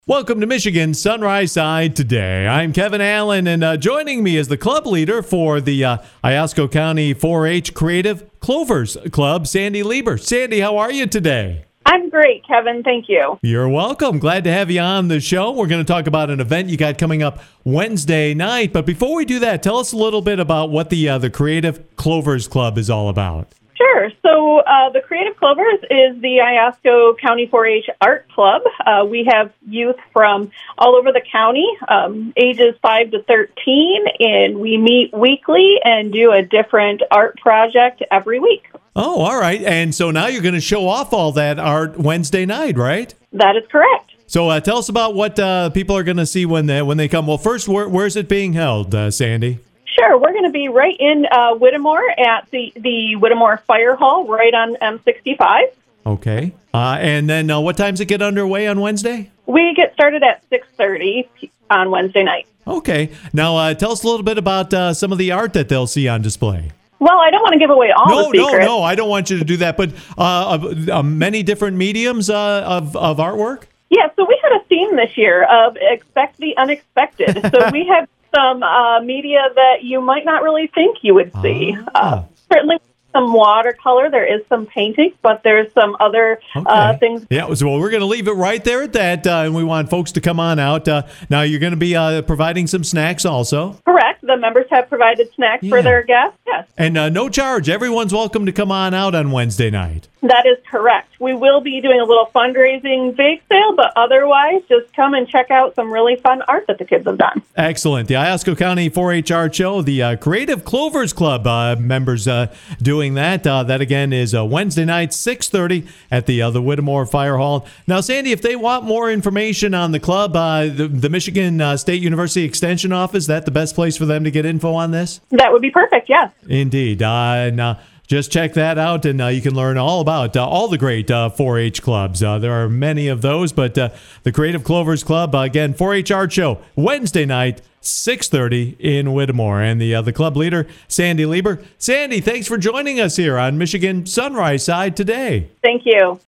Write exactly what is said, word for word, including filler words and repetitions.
Welcome to Michigan Sunrise Side today. I'm Kevin Allen, and uh, joining me is the club leader for the uh, Iosco County four H Creative Clovers Club, Sandy Lieber. Sandy, how are you today? I'm great, Kevin. Thank you. You're welcome. Glad to have you on the show. We're going to talk about an event you got coming up Wednesday night. But before we do that, tell us a little bit about what the uh, the Creative Clovers Club is all about. Sure. So uh, the Creative Clovers is the Iosco County four H Art Club. Uh, we have youth from all over the county, um, ages five to thirteen, and we meet weekly and do a different art project every week. Oh, all right. And so now you're going to show off all that art Wednesday night, right? That is correct. So uh, tell us about what uh, people are going to see when they, when they come. Well, first, where, where's it being held, uh, Sandy? Sure. We're going to be right in uh, Whittemore at the, the Whittemore Fire Hall right on M sixty-five. Okay. Uh, and then uh, what time does it get underway on Wednesday? We get started at six thirty on Wednesday night. Okay. Now, uh, tell us a little bit about uh, some of the art that they'll see on display. Well, I don't want to give away all no, the secrets. No, no, I don't want you to do that. But uh, uh, uh, many different mediums uh, of, of artwork? Yeah, so we had a theme this year of expect the unexpected. So we have some uh, media that you might not really think you would see. Ah. Uh, certainly some watercolor. There is some painting, but there's some other okay. uh, things. Yeah, so well, we're going to leave it right there at that, uh, and we want folks to come on out. Uh, now, you're going to be uh, providing some snacks also. Correct. The members have provided snacks yeah. for their guests, yes. And uh, no charge. Everyone's welcome to come on out on Wednesday night. That is correct. We will be doing a little fundraising bake sale, but otherwise, just come and check out some really fun art that the kids have done. Excellent. The Iosco County four H Art Show, the uh, Creative Clovers Club uh, members uh, doing that. Uh, that, again, is uh, Wednesday night, six thirty at the, uh, the Whittemore Fire Hall. Now, Sandy, if they want more information on the club, uh, the, the Michigan uh, State University Extension Office, is that the best place for them to get info on this? That would be perfect, yes. Indeed. Uh, and, uh, Just check that out, and uh, you can learn all about uh, all the great uh, four H clubs. Uh, there are many of those, but uh, the Creative Clovers Club, uh, again, four H Art Show, Wednesday night, six thirty in Whittemore. And the uh, the club leader, Sandy Lieber. Sandy, thanks for joining us here on Michigan Sunrise Side today. Thank you.